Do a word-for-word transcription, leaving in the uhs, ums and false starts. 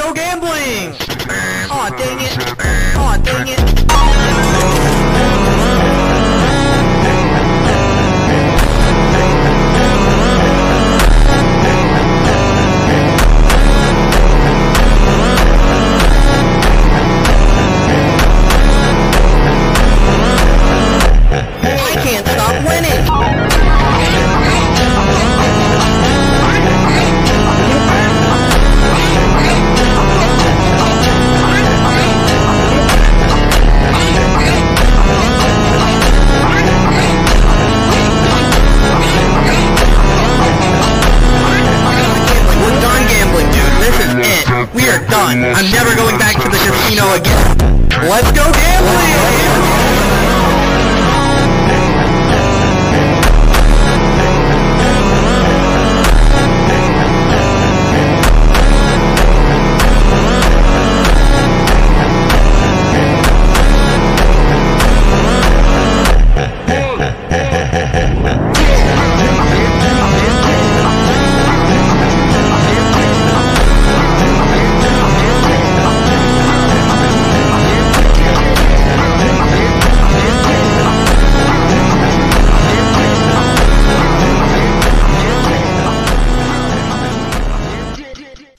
go gambling! Aw, dang it! Aw, dang it! I can't stop winning! We are done. I'm never going back to the casino again. Let's go gambling!